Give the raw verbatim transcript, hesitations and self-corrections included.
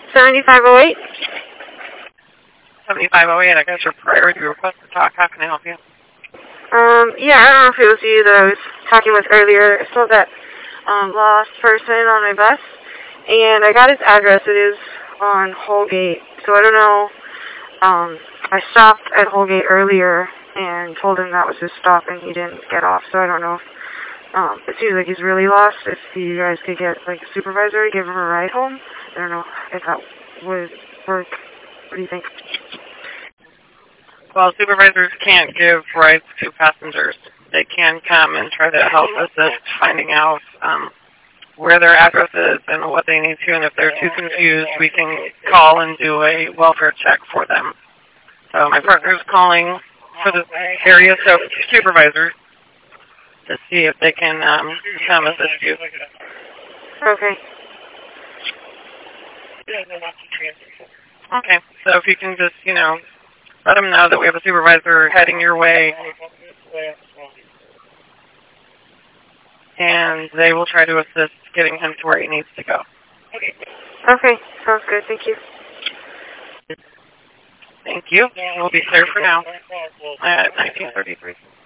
seventy-five oh eight? seventy-five oh eight, I got your priority request to talk. How can I help you? Um, yeah, I don't know if it was you that I was talking with earlier. I saw that um, lost person on my bus, and I got his address. It is on Holgate, so I don't know. Um, I stopped at Holgate earlier and told him that was his stop, and he didn't get off, so I don't know if um, it seems like he's really lost. If you guys could get, like, a supervisor to give him a ride home, I don't know if that would work. What do you think? Well, supervisors can't give rides to passengers. They can come and try to help assist finding out um, where their address is and what they need to, and if they're too confused, we can call and do a welfare check for them. So my partner's calling for the area so supervisor to see if they can um, come assist you. Okay. Okay, so if you can just, you know, let them know that we have a supervisor heading your way, and they will try to assist getting him to where he needs to go. Okay, sounds good. Thank you. Thank you. We'll be clear for now at nineteen thirty-three.